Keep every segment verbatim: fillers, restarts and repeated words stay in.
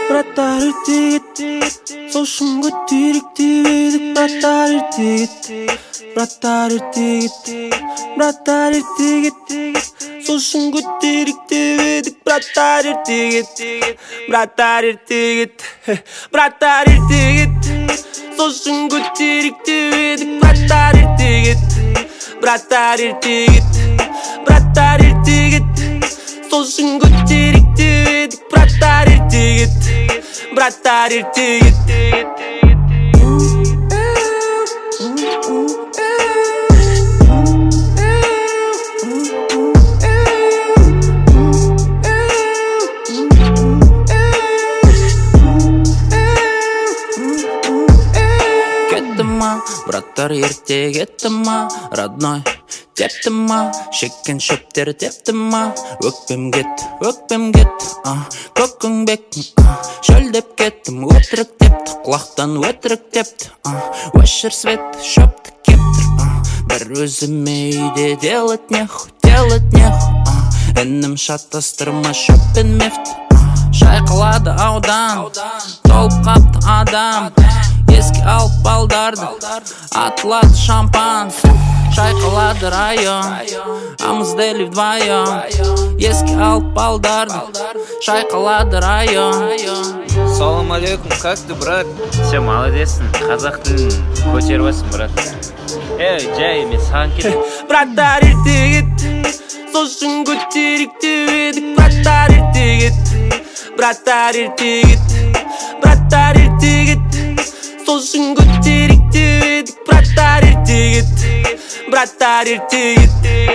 Братар ертегет, сошын көтерік деп едік. Братар ертегет, братар ертегет, братар ертегет, сошын көтерік деп едік. Братар ертегет, братар ертегет, братар ертегет, сошын көтерік деп едік. Братар ертегет, братар ертегет, братар ертегет, сошын көтерік деп едік. Братар ертегет, братар ертегет. Браттар ерте кетті ма, родной, депті ма, шеккен шөптер депті ма. Өкпем кетті, өкпем кетті, көкіңбек, шөлдеп кеттім. Өтірік депті, құлақтан өтірік депті, өшір свет, шөпті кептір. Бір өзіме үйде делать неху, делать неху. Інім шатастырма шөппен мефті. Шайқылады аудан, толып қапты адам. Еске алып балдарды, атылады шампан. Шайқалады район, амыздели вдвоем. Еске алып балдарды, шайқалады район. Салам алейкум, как ты, брат? Все, молодецсің, қазақ тілін көтеріп алсың, брат. Эй, жай, мен саған кетем. Братар ертегет, сошын көтерік деп едік. Братар ертегет, братар ертегет, братар ертегет, сошын көтерік деп едік. Братар ертегет, братар ертегет.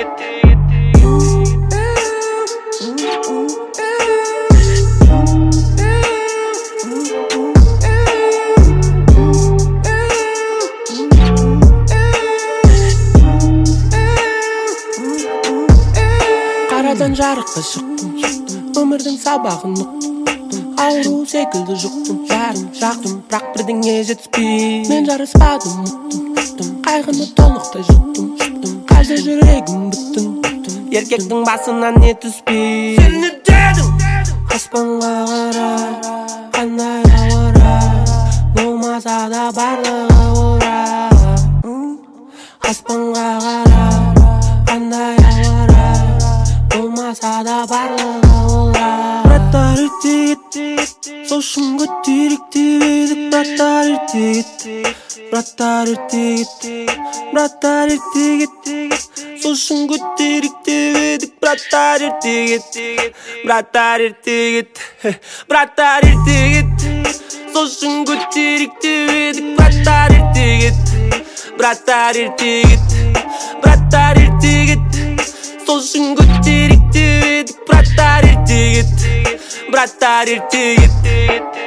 Қарадан жарыққа шықтым, өмірдің сабағын ұқтым. Ауру секілді жұқтым, жарым жақтым, бірақ бірдеңе жетіспей. Мен жарыспадым, ұқтым, қайғыны толықтай жұттым. Қайда жүрегім бүттім, еркектің басынан не түспей. Сен не дедің? Аспанға қара, қандай ауыра, болмаса да барлығы ора. Аспанға қара, қандай ауыра, болмаса да барлығы ора. Братар ертегет, сошын көтерік деп едік. Братар ертегет, братар ертегет, братар ертегет, сошын көтерік деп едік. Братар ертегет, братар ертегет, братар ертегет, сошын көтерік деп едік. Братар ертегет, братар ертегет, братар ертегет, сошын көтерік деп едік. Братар ертегет, братар ертегет.